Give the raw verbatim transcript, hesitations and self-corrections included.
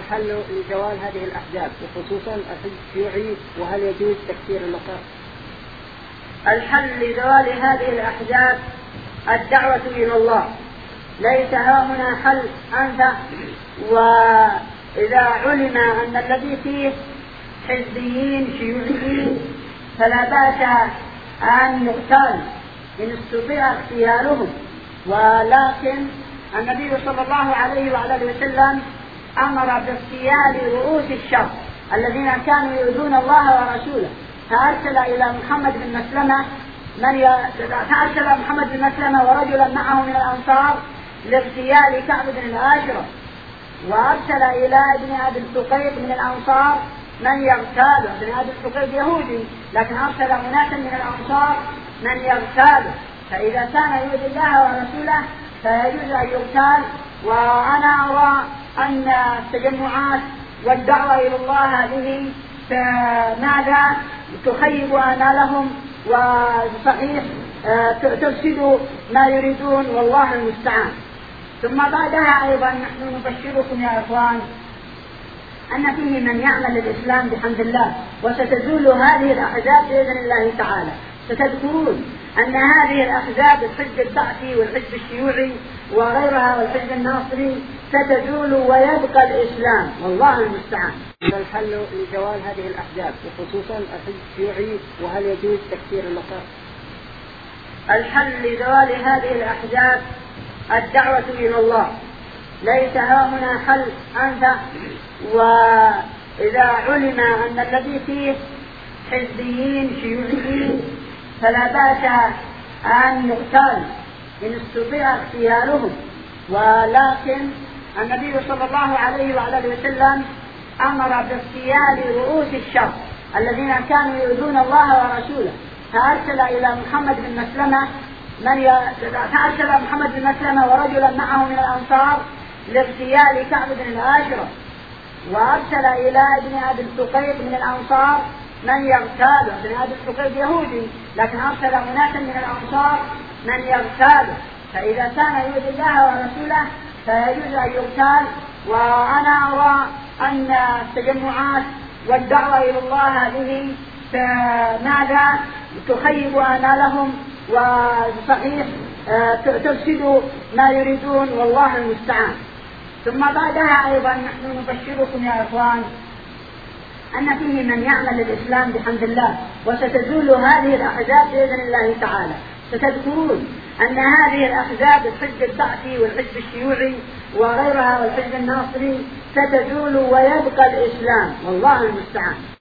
الحل لزوال هذه الأحزاب وخصوصا الحزب الشيوعي، وهل يجوز تكفير النصارى؟ الحل لزوال هذه الأحزاب الدعوة إلى الله، ليس هنا حل أنت. وإذا علم أن الذي فيه حزبيين شيوعيين فلا بأس أن يقتل إن استطيع اغتيالهم، ولكن النبي صلى الله عليه وعلى اله وسلم أمر باغتيال رؤوس الشر الذين كانوا يؤذون الله ورسوله، فأرسل إلى محمد بن مسلمة من ي... فأرسل محمد بن مسلمة ورجلا معه من الأنصار لاغتيال كعب بن الأشرف، وأرسل إلى ابن أبي الثقيف من الأنصار من يغتاله. ابن أبي الثقيف يهودي لكن أرسل أناسا من الأنصار من يغتاله، فإذا كان يؤذي الله ورسوله فيجوز أن يغتال. وأنا أرى أن التجمعات والدعوة إلى الله هذه ماذا تخيب آمالهم وصحيح تفسد ما يريدون، والله المستعان. ثم بعدها أيضا نحن نبشركم يا إخوان أن فيه من يعمل الإسلام بحمد الله، وستزول هذه الأحزاب بإذن الله تعالى. ستذكرون أن هذه الأحزاب الحزب البعثي والحزب الشيوعي وغيرها والحزب الناصري ستزول ويبقى الإسلام، والله المستعان. الحل لزوال هذه الأحزاب وخصوصا الحزب الشيوعي، وهل يجوز تكفير النصارى؟ الحل لزوال هذه الأحزاب الدعوة إلى الله، ليس هنا حل أنت. وإذا علم أن الذي فيه حزبيين شيوعيين فلا بأس أن يقتل إن استطيع اغتيالهم، ولكن النبي صلى الله عليه وعلى اله وسلم أمر باغتيال رؤوس الشر الذين كانوا يؤذون الله ورسوله، فأرسل إلى محمد بن مسلمة من ي... فأرسل محمد بن مسلمة ورجلا معه من الأنصار لاغتيال كعب بن الأشرف، وأرسل إلى ابن أبي الثقيف من الأنصار من يغتاله. ابن أبي الثقيف يهودي لكن أرسل أناسا من الأنصار من يغتاله، فإذا كان يؤذي الله ورسوله فيجوز أن يغتال. وأنا أرى أن التجمعات والدعوة إلى الله هذه ماذا تخيب آمالهم وصحيح تفسد ما يريدون، والله المستعان. ثم بعدها أيضا نحن نبشركم يا إخوان أن فيه من يعمل الإسلام بحمد الله، وستزول هذه الأحزاب بإذن الله تعالى. ستذكرون أن هذه الأحزاب الحزب البعثي والحزب الشيوعي وغيرها والحزب الناصري ستزول ويبقى الإسلام، والله المستعان.